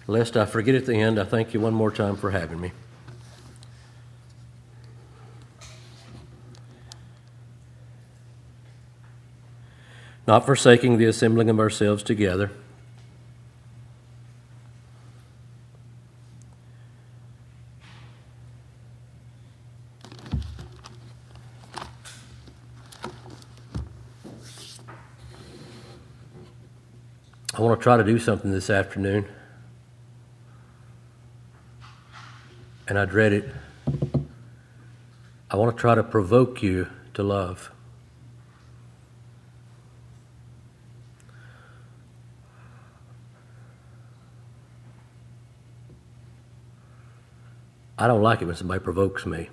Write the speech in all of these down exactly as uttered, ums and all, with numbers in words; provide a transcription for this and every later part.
Lest I forget at the end, I thank you one more time for having me. Not forsaking the assembling of ourselves together. I want to try to do something this afternoon, and I dread it. I want to try to provoke you to love. I don't like it when somebody provokes me.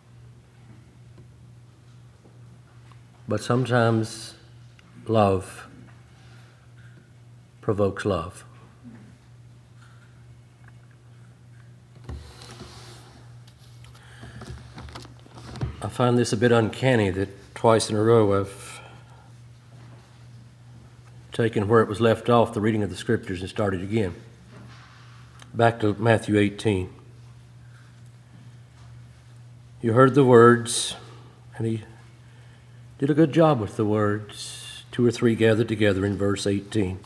But sometimes love provokes love. I find this a bit uncanny that twice in a row I've taken where it was left off, the reading of the scriptures, and started again. Back to Matthew eighteen. You heard the words, and he did a good job with the words. Two or three gathered together in verse eighteen.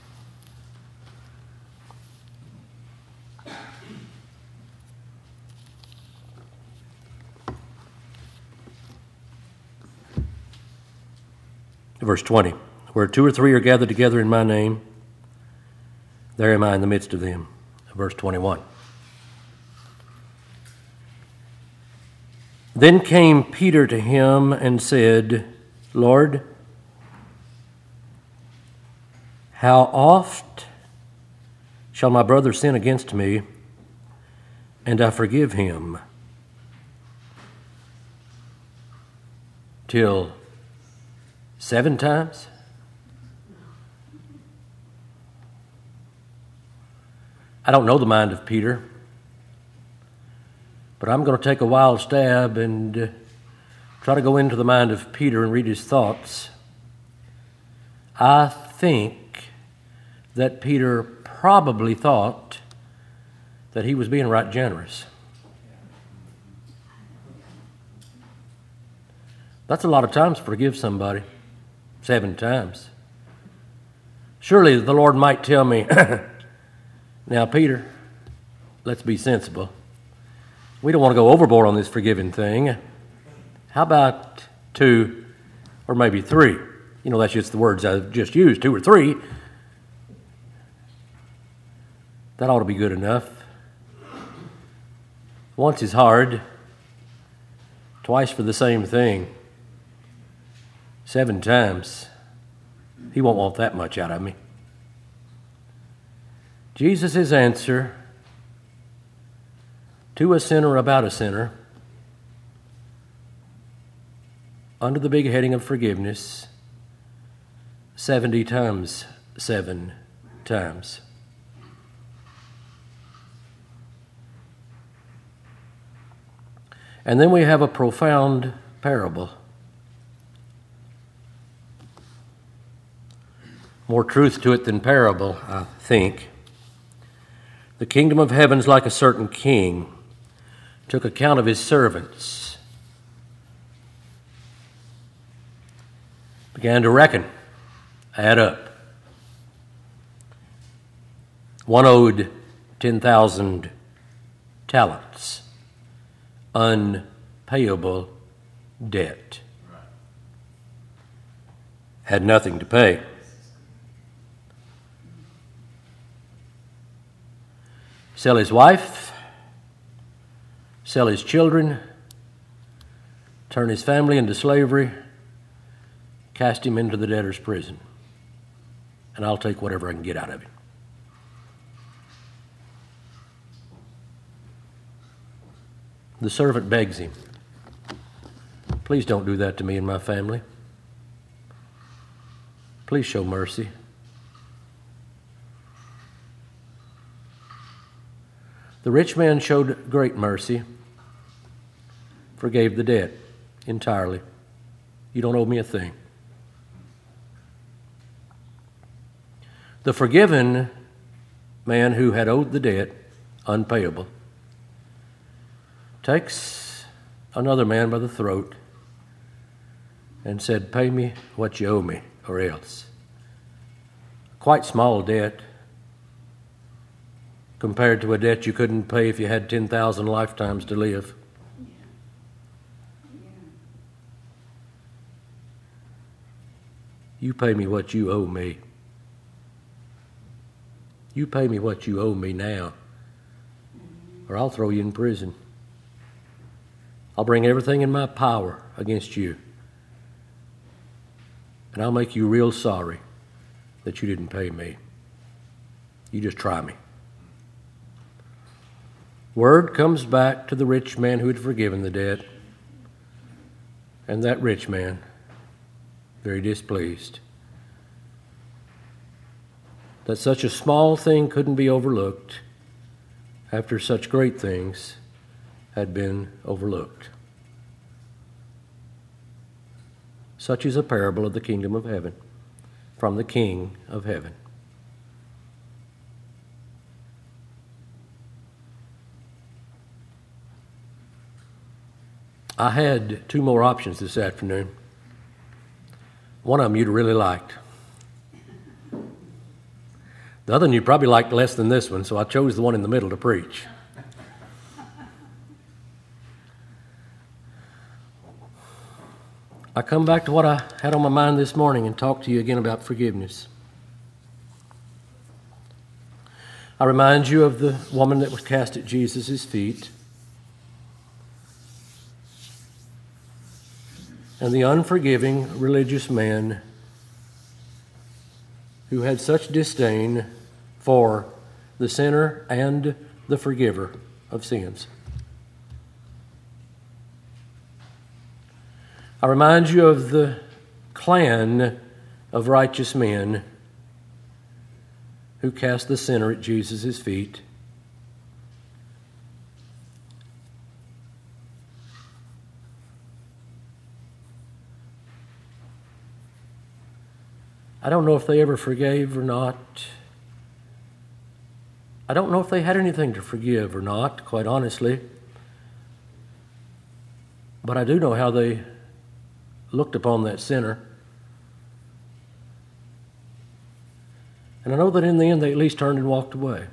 Verse twenty, where two or three are gathered together in my name, there am I in the midst of them. Verse twenty-one. Then came Peter to him and said, Lord, how oft shall my brother sin against me, and I forgive him? Till seven times? I don't know the mind of Peter, but I'm going to take a wild stab and uh, try to go into the mind of Peter and read his thoughts. I think that Peter probably thought that he was being right generous. That's a lot of times to forgive somebody. Seven times. Surely the Lord might tell me, now, Peter, let's be sensible. We don't want to go overboard on this forgiving thing. How about two or maybe three? You know, that's just the words I've just used, two or three. That ought to be good enough. Once is hard. Twice for the same thing. Seven times. He won't want that much out of me. Jesus' answer to a sinner about a sinner, under the big heading of forgiveness, seventy times seven times. And then we have a profound parable. More truth to it than parable, I think. The kingdom of heaven's like a certain king took account of his servants, began to reckon, add up. One owed ten thousand talents, unpayable debt. Had nothing to pay. Sell his wife, sell his children, turn his family into slavery, cast him into the debtor's prison, and I'll take whatever I can get out of him. The servant begs him, please don't do that to me and my family. Please show mercy. The rich man showed great mercy, forgave the debt entirely. You don't owe me a thing. The forgiven man who had owed the debt unpayable, takes another man by the throat and said, "Pay me what you owe me, or else." Quite small debt compared to a debt you couldn't pay if you had ten thousand lifetimes to live. You pay me what you owe me. You pay me what you owe me now, or I'll throw you in prison. I'll bring everything in my power against you, and I'll make you real sorry that you didn't pay me. You just try me. Word comes back to the rich man who had forgiven the debt, and that rich man, very displeased that such a small thing couldn't be overlooked after such great things had been overlooked. Such is a parable of the kingdom of heaven from the King of heaven. I had two more options this afternoon. One of them you'd really liked. The other one you probably liked less than this one, so I chose the one in the middle to preach. I come back to what I had on my mind this morning and talk to you again about forgiveness. I remind you of the woman that was cast at Jesus' feet and the unforgiving religious man who had such disdain for the sinner and the forgiver of sins. I remind you of the clan of righteous men who cast the sinner at Jesus' feet. I don't know if they ever forgave or not. I don't know if they had anything to forgive or not, quite honestly. But I do know how they looked upon that sinner. And I know that in the end they at least turned and walked away.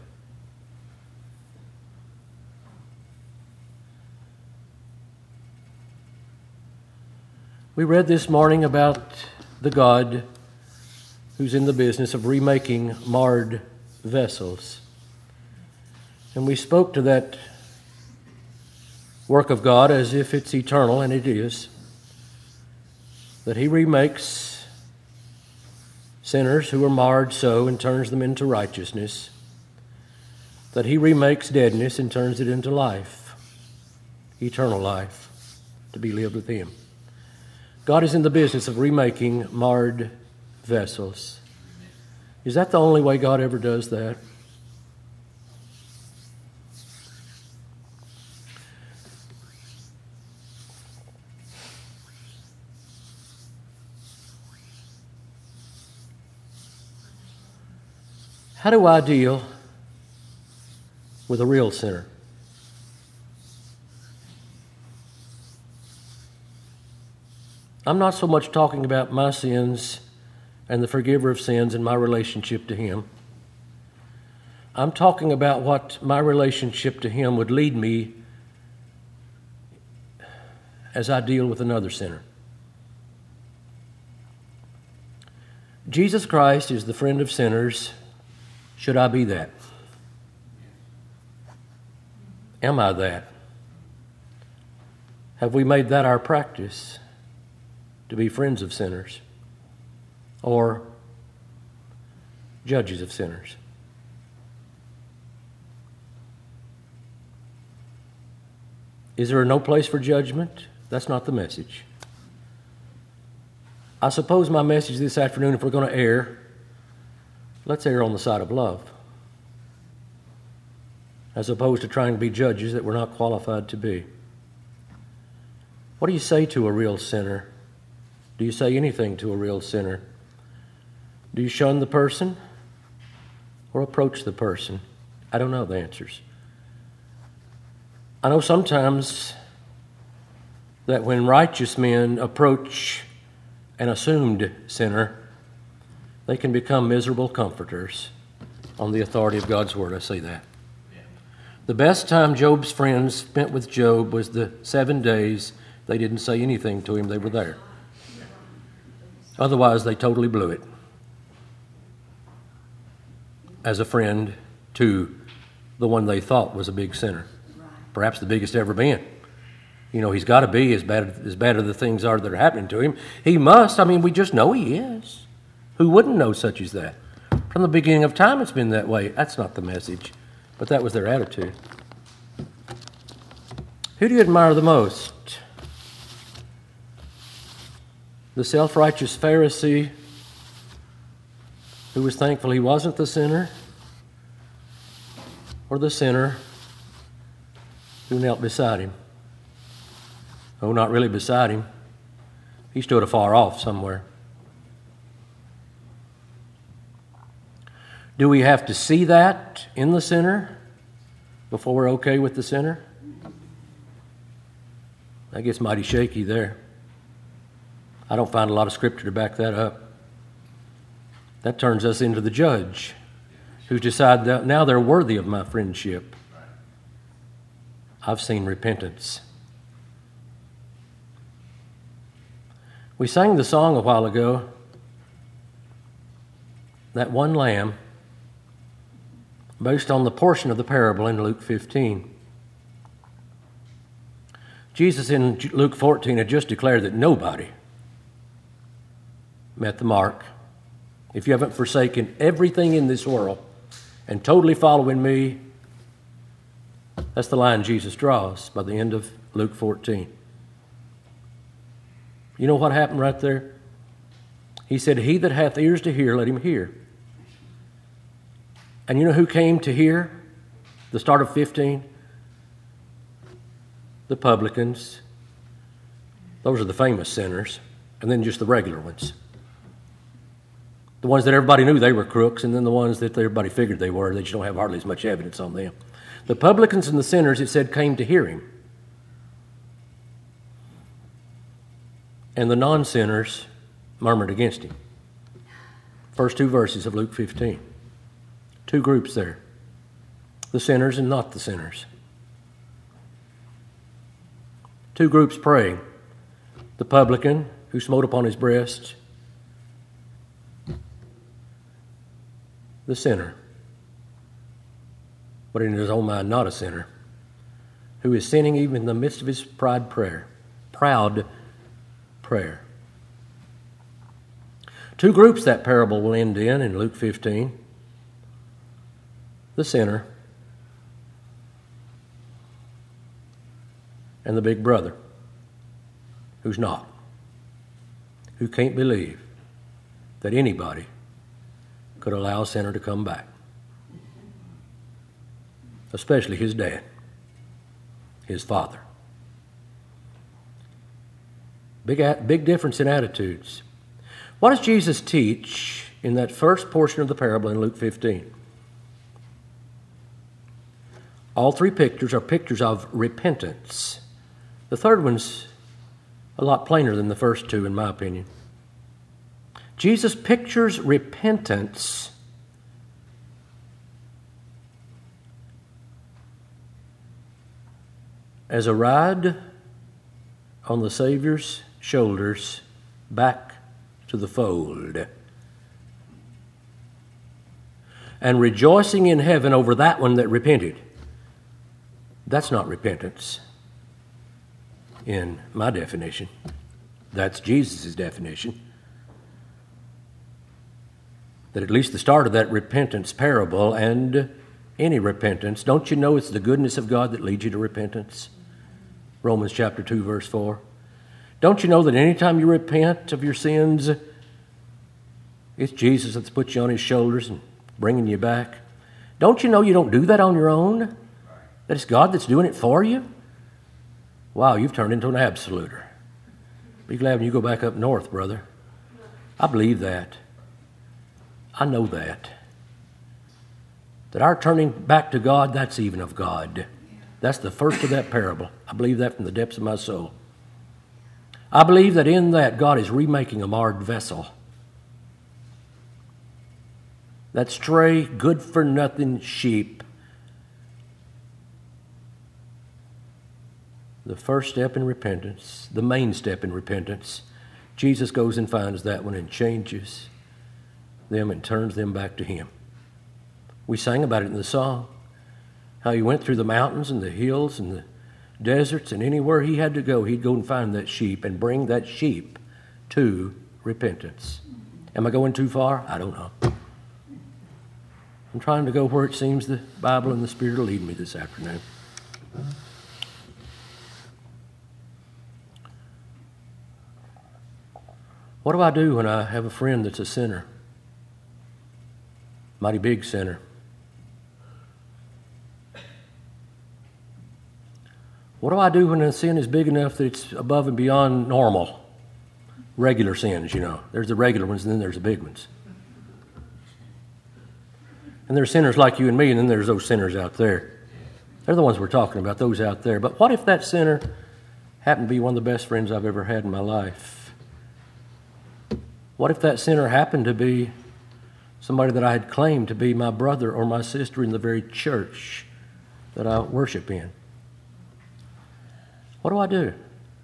We read this morning about the God who's in the business of remaking marred vessels. And we spoke to that work of God as if it's eternal, and it is. That he remakes sinners who are marred so and turns them into righteousness. That he remakes deadness and turns it into life, eternal life, to be lived with him. God is in the business of remaking marred vessels. Is that the only way God ever does that? How do I deal with a real sinner? I'm not so much talking about my sins and the forgiver of sins and my relationship to him. I'm talking about what my relationship to him would lead me as I deal with another sinner. Jesus Christ is the friend of sinners. Should I be that? Am I that? Have we made that our practice, to be friends of sinners or judges of sinners? Is there no place for judgment? That's not the message. I suppose my message this afternoon, if we're going to err, let's err on the side of love, as opposed to trying to be judges that we're not qualified to be. What do you say to a real sinner? Do you say anything to a real sinner? Do you shun the person? or approach the person? I don't know the answers. I know sometimes that when righteous men approach an assumed sinner, they can become miserable comforters on the authority of God's word. I say that. Yeah. The best time Job's friends spent with Job was the seven days they didn't say anything to him. They were there. Otherwise, they totally blew it as a friend to the one they thought was a big sinner, perhaps the biggest ever been. You know, he's got to be as bad as bad as the things are that are happening to him. He must. I mean, we just know he is. Who wouldn't know such as that? From the beginning of time, it's been that way. That's not the message, but that was their attitude. Who do you admire the most? The self-righteous Pharisee who was thankful he wasn't the sinner, or the sinner who knelt beside him? Oh, not really beside him. He stood afar off somewhere. Do we have to see that in the sinner before we're okay with the sinner? That gets mighty shaky there. I don't find a lot of scripture to back that up. That turns us into the judge who's decided that now they're worthy of my friendship. I've seen repentance. We sang the song a while ago, that one lamb, based on the portion of the parable in Luke fifteen. Jesus in Luke fourteen had just declared that nobody met the mark. If you haven't forsaken everything in this world and totally following me, that's the line Jesus draws by the end of Luke fourteen. You know what happened right there? He said, he that hath ears to hear, let him hear. And you know who came to hear? The start of fifteen? The publicans. Those are the famous sinners. And then just the regular ones. The ones that everybody knew they were crooks, and then the ones that everybody figured they were. They just don't have hardly as much evidence on them. The publicans and the sinners, it said, came to hear him. And the non-sinners murmured against him. First two verses of Luke fifteen. Two groups there. The sinners and not the sinners. Two groups praying. The publican who smote upon his breast. The sinner, but in his own mind not a sinner, who is sinning even in the midst of his pride prayer, proud prayer. Two groups that parable will end in in Luke fifteen. The sinner and the big brother who's not, who can't believe that anybody could allow a sinner to come back, especially his dad, his father. Big, big difference in attitudes. What does Jesus teach in that first portion of the parable in Luke fifteen? All three pictures are pictures of repentance. The third one's a lot plainer than the first two, in my opinion. Jesus pictures repentance as a ride on the Savior's shoulders back to the fold, and rejoicing in heaven over that one that repented. That's not repentance in my definition. That's Jesus' definition. That at least the start of that repentance parable, and any repentance, don't you know it's the goodness of God that leads you to repentance? Romans chapter two, verse four. Don't you know that anytime you repent of your sins, it's Jesus that's put you on his shoulders and bringing you back? Don't you know you don't do that on your own? That it's God that's doing it for you? Wow, you've turned into an absoluter. Be glad when you go back up north, brother. I believe that. I know that. that our turning back to God, that's even of God. That's the first of that parable. I believe that from the depths of my soul. I believe that in that God is remaking a marred vessel. That stray, good-for-nothing sheep. The first step in repentance, the main step in repentance, Jesus goes and finds that one and changes them and turns them back to Him. We sang about it in the song, how He went through the mountains and the hills and the deserts, and anywhere He had to go, He'd go and find that sheep and bring that sheep to repentance. Am I going too far? I don't know. I'm trying to go where it seems the Bible and the Spirit will lead me this afternoon. What do I do when I have a friend that's a sinner? Mighty big sinner. What do I do when a sin is big enough that it's above and beyond normal? Regular sins, you know. There's the regular ones, and then there's the big ones. And there's sinners like you and me, and then there's those sinners out there. They're the ones we're talking about, those out there. But what if that sinner happened to be one of the best friends I've ever had in my life? What if that sinner happened to be somebody that I had claimed to be my brother or my sister in the very church that I worship in? What do I do?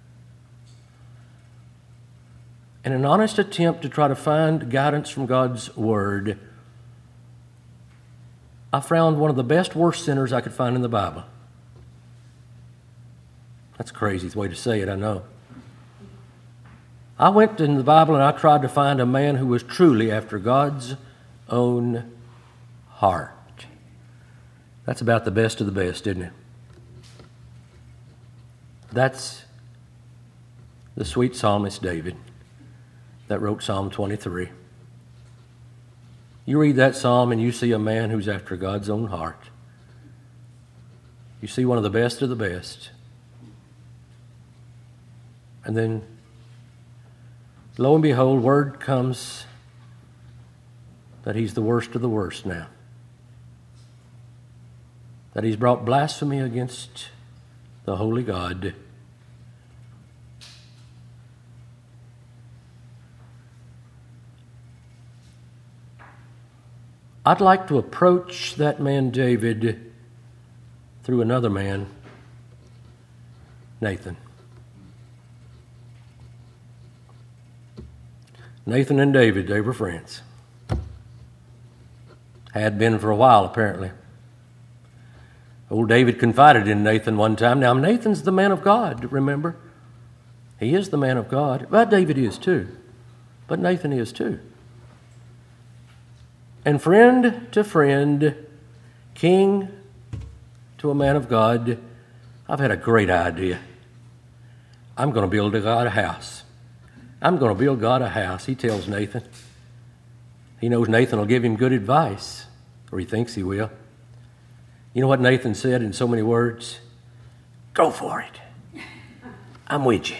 In an honest attempt to try to find guidance from God's Word, I found one of the best worst sinners I could find in the Bible. That's a crazy way to say it, I know. I went in the Bible and I tried to find a man who was truly after God's own heart. That's about the best of the best, isn't it? That's the sweet psalmist David that wrote Psalm twenty-three. You read that psalm and you see a man who's after God's own heart. You see one of the best of the best. And then, lo and behold, word comes that he's the worst of the worst now. That he's brought blasphemy against the holy God. I'd like to approach that man David through another man, Nathan. Nathan and David, they were friends. Had been for a while, apparently. Old David confided in Nathan one time. Now, Nathan's the man of God, remember? He is the man of God. Well, David is too. But Nathan is too. And friend to friend, king to a man of God, I've had a great idea. I'm going to build God a house. I'm going to build God a house, he tells Nathan. He knows Nathan will give him good advice, or he thinks he will. You know what Nathan said in so many words? Go for it. I'm with you.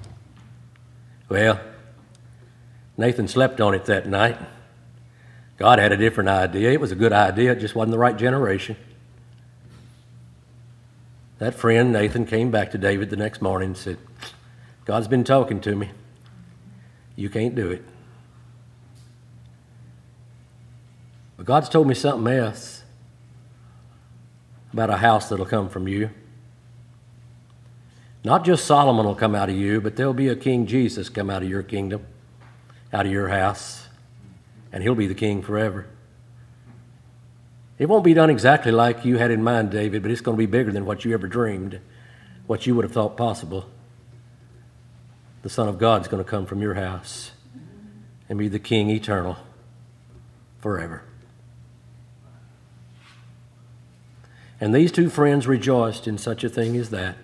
Well, Nathan slept on it that night. God had a different idea. It was a good idea. It just wasn't the right generation. That friend, Nathan, came back to David the next morning and said, God's been talking to me. You can't do it. But God's told me something else about a house that'll come from you. Not just Solomon will come out of you, but there'll be a King Jesus come out of your kingdom, out of your house. And he'll be the king forever. It won't be done exactly like you had in mind, David, but it's going to be bigger than what you ever dreamed, what you would have thought possible. The Son of God's going to come from your house and be the king eternal forever. And these two friends rejoiced in such a thing as that.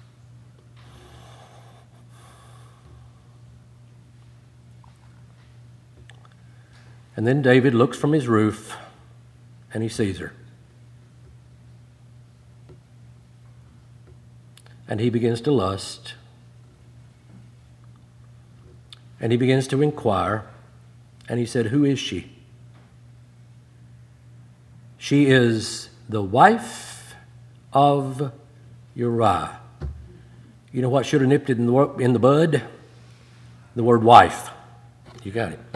And then David looks from his roof and he sees her. And he begins to lust. And he begins to inquire. And he said, who is she? She is the wife of Uriah. You know what should have nipped it in the, in the bud? The word wife. You got it.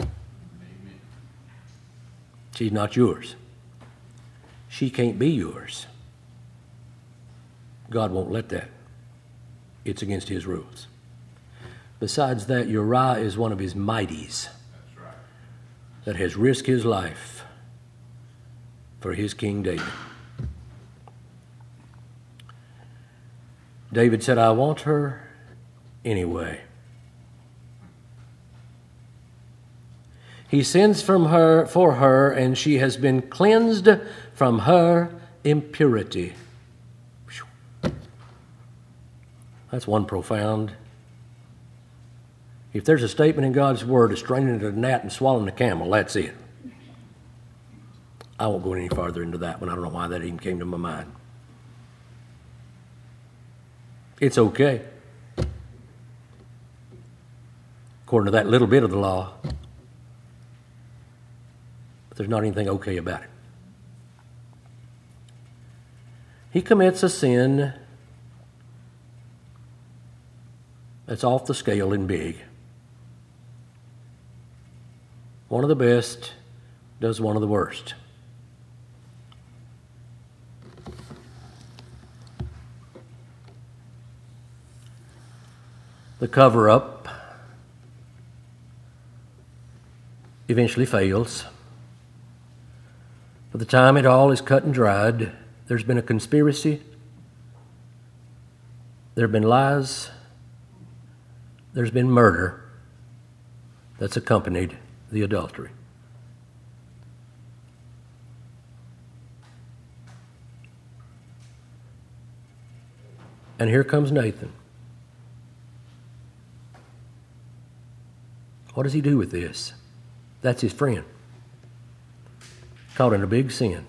She's not yours. She can't be yours. God won't let that. It's against his rules. Besides that, Uriah is one of his mighties that has risked his life for his King David. David said, I want her anyway. He sends from her for her, and she has been cleansed from her impurity. That's one profound. If there's a statement in God's word of straining at a gnat and swallowing a camel, that's it. I won't go any farther into that one. I don't know why that even came to my mind. It's okay, according to that little bit of the law. But there's not anything okay about it. He commits a sin that's off the scale and big. One of the best does one of the worst. The cover-up eventually fails. By the time it all is cut and dried, there's been a conspiracy, there have been lies, there's been murder that's accompanied the adultery. And here comes Nathan. What does he do with this? That's his friend. Caught in a big sin.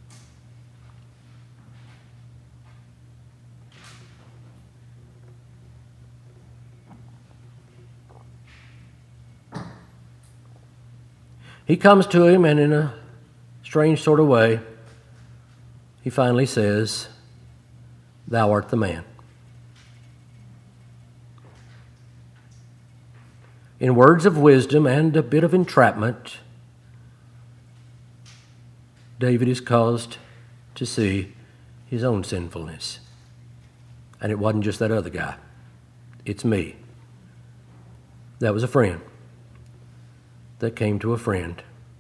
He comes to him, and in a strange sort of way, he finally says, "Thou art the man." In words of wisdom and a bit of entrapment, David is caused to see his own sinfulness. And it wasn't just that other guy. It's me. That was a friend that came to a friend.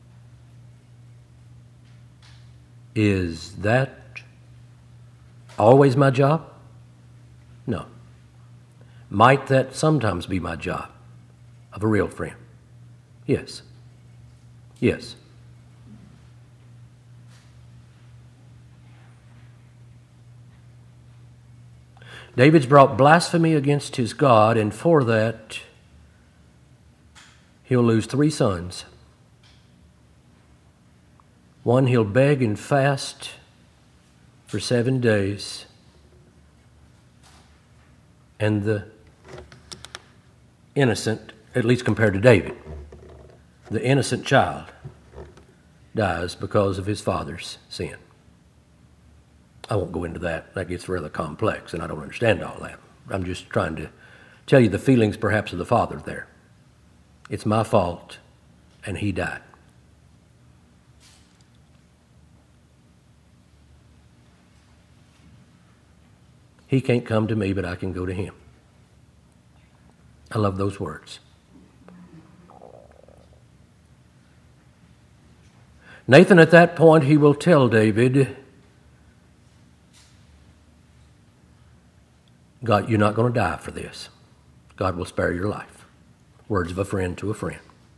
Is that always my job? No. Might that sometimes be my job of a real friend? Yes. Yes. David's brought blasphemy against his God, and for that, he'll lose three sons. One, he'll beg and fast for seven days. And the innocent, at least compared to David, the innocent child dies because of his father's sin. I won't go into that. That gets rather complex, and I don't understand all that. I'm just trying to tell you the feelings perhaps of the father there. It's my fault, and he died. He can't come to me, but I can go to him. I love those words. Nathan, at that point, he will tell David, God, you're not going to die for this. God will spare your life. Words of a friend to a friend.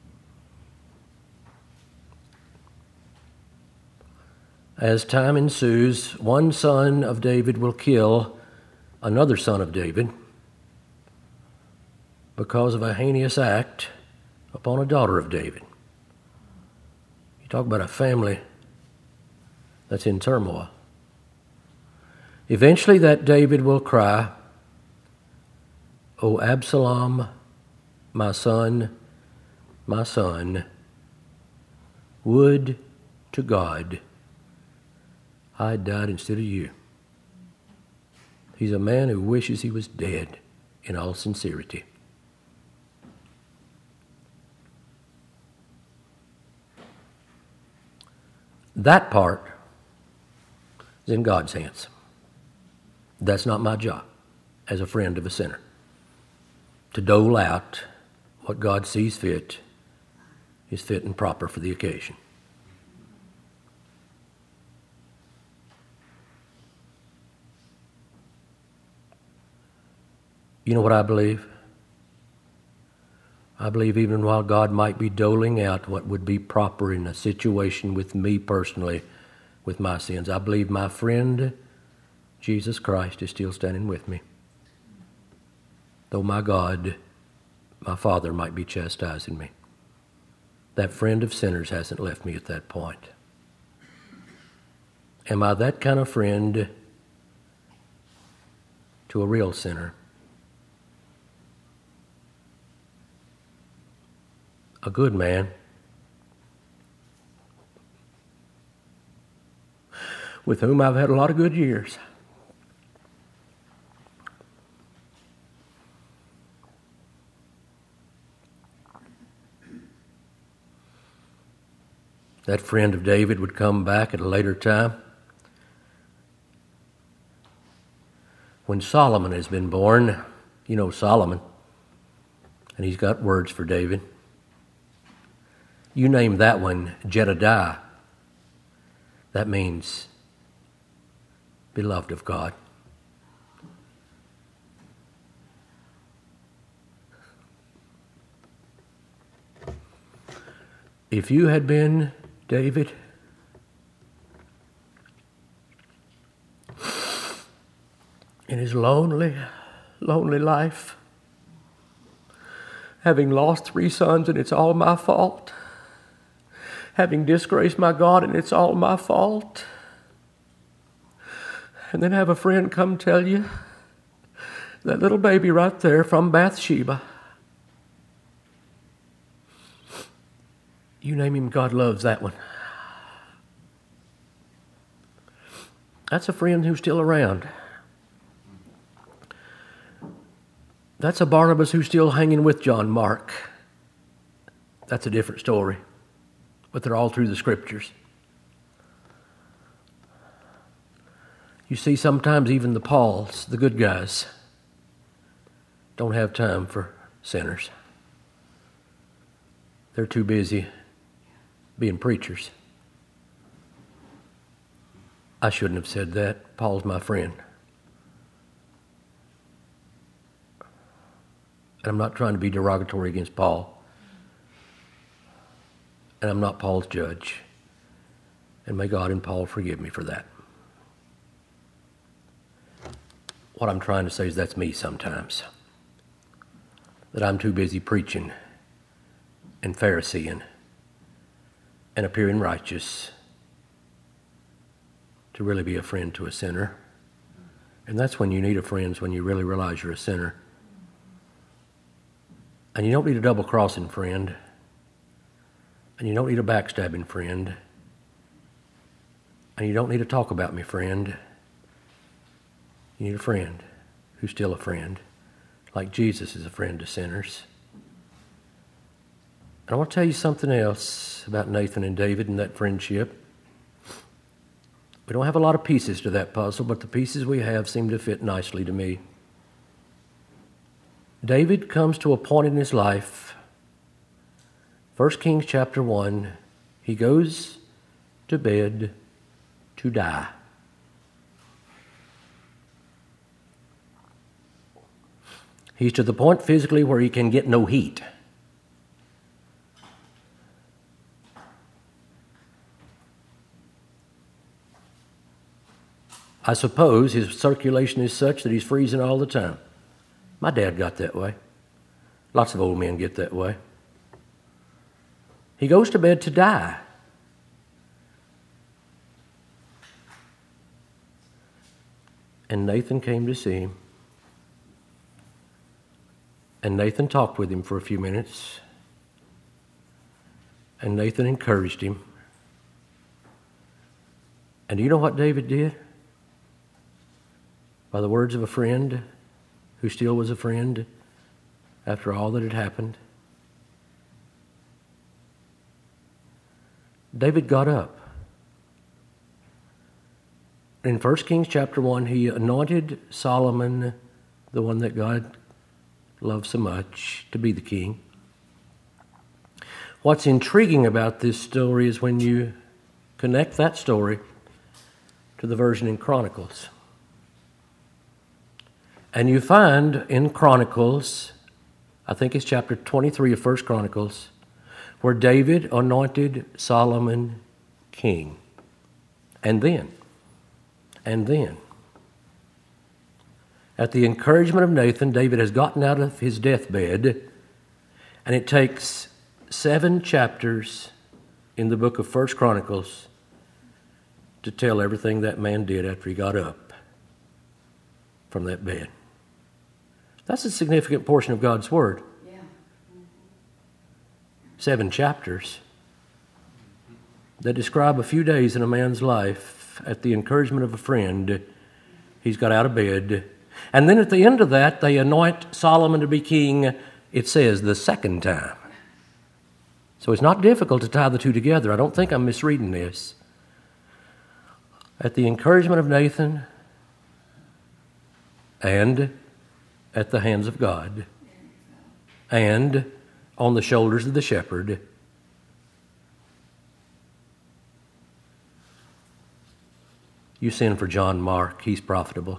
As time ensues, one son of David will kill another son of David because of a heinous act upon a daughter of David. You talk about a family that's in turmoil. Eventually that David will cry, "O Absalom, my son, my son, would to God I died instead of you. He's a man who wishes he was dead in all sincerity. That part is in God's hands. That's not my job as a friend of a sinner, to dole out what God sees fit is fit and proper for the occasion. You know what I believe? I believe even while God might be doling out what would be proper in a situation with me personally, with my sins, I believe my friend Jesus Christ is still standing with me. Though my God, my Father, might be chastising me. That friend of sinners hasn't left me at that point. Am I that kind of friend to a real sinner? A good man with whom I've had a lot of good years. That friend of David would come back at a later time when Solomon has been born. You know Solomon, and he's got words for David. You name that one Jedediah. That means beloved of God. If you had been David, in his lonely, lonely life, having lost three sons and it's all my fault, having disgraced my God and it's all my fault, and then have a friend come tell you that little baby right there from Bathsheba, you name him, God loves that one. That's a friend who's still around. That's a Barnabas who's still hanging with John Mark. That's a different story, but they're all through the Scriptures. You see, sometimes even the Pauls, the good guys, don't have time for sinners. They're too busy being preachers. I shouldn't have said that. Paul's my friend. And I'm not trying to be derogatory against Paul. And I'm not Paul's judge. And may God and Paul forgive me for that. What I'm trying to say is that's me sometimes. That I'm too busy preaching and Phariseeing and appearing righteous to really be a friend to a sinner. And that's when you need a friend, when you really realize you're a sinner. And you don't need a double-crossing friend. And you don't need a backstabbing friend. And you don't need to talk about me friend. You need a friend who's still a friend, like Jesus is a friend to sinners. And I want to tell you something else about Nathan and David and that friendship. We don't have a lot of pieces to that puzzle, but the pieces we have seem to fit nicely to me. David comes to a point in his life, First Kings chapter one, he goes to bed to die. He's to the point physically where he can get no heat. I suppose his circulation is such that he's freezing all the time. My dad got that way. Lots of old men get that way. He goes to bed to die. And Nathan came to see him. And Nathan talked with him for a few minutes. And Nathan encouraged him. And do you know what David did? By the words of a friend who still was a friend after all that had happened, David got up. In First Kings chapter one, he anointed Solomon, the one that God loved so much, to be the king. What's intriguing about this story is when you connect that story to the version in Chronicles. And you find in Chronicles, I think it's chapter twenty-three of First Chronicles, where David anointed Solomon king. And then, and then, at the encouragement of Nathan, David has gotten out of his deathbed, and it takes seven chapters in the book of First Chronicles to tell everything that man did after he got up from that bed. That's a significant portion of God's Word. Yeah. Seven chapters that describe a few days in a man's life at the encouragement of a friend. He's got out of bed. And then at the end of that, they anoint Solomon to be king, it says, the second time. So it's not difficult to tie the two together. I don't think I'm misreading this. At the encouragement of Nathan and at the hands of God and on the shoulders of the shepherd, you send for John Mark. He's profitable.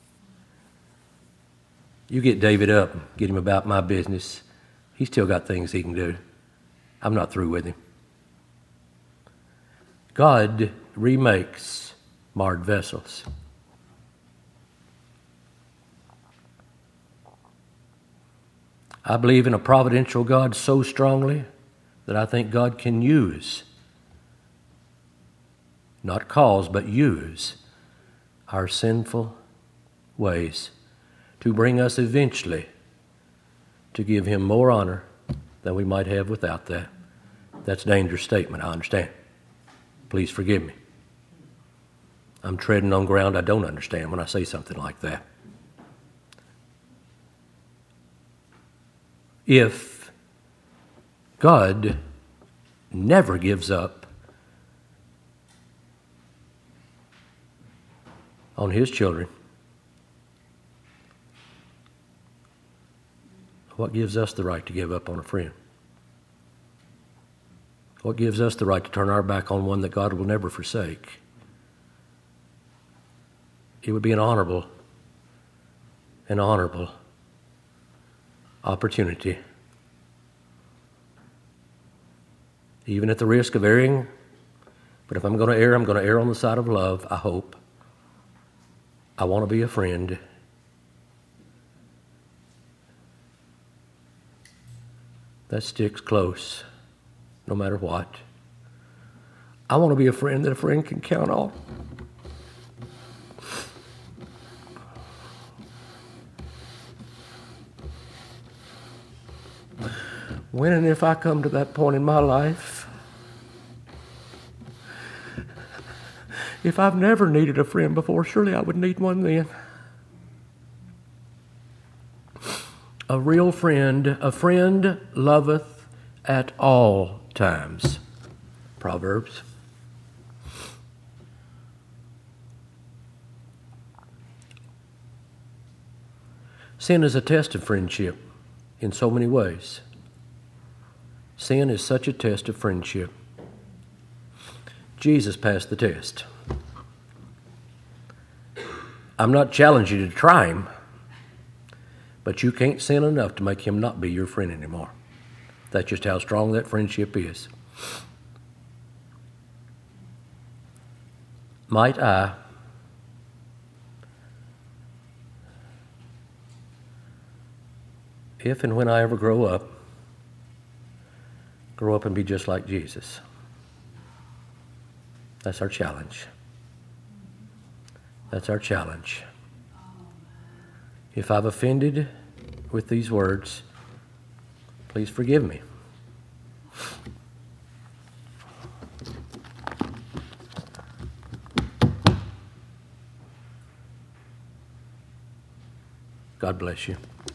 You get David up, get him about my business. He's still got things he can do. I'm not through with him. God remakes marred vessels. I believe in a providential God so strongly that I think God can use, not cause, but use our sinful ways to bring us eventually to give Him more honor than we might have without that. That's a dangerous statement, I understand. Please forgive me. I'm treading on ground I don't understand when I say something like that. If God never gives up on His children, what gives us the right to give up on a friend? What gives us the right to turn our back on one that God will never forsake? It would be an honorable, an honorable opportunity, even at the risk of erring. But if I'm going to err, I'm going to err on the side of love, I hope. I want to be a friend. That sticks close, no matter what. I want to be a friend that a friend can count on. When and if I come to that point in my life, if I've never needed a friend before, surely I would need one then. A real friend, a friend loveth at all times. Proverbs. Sin is a test of friendship in so many ways. Sin is such a test of friendship. Jesus passed the test. I'm not challenging you to try Him, but you can't sin enough to make Him not be your friend anymore. That's just how strong that friendship is. Might I if and when I ever grow up, grow up and be just like Jesus. That's our challenge. That's our challenge. If I've offended with these words, please forgive me. God bless you.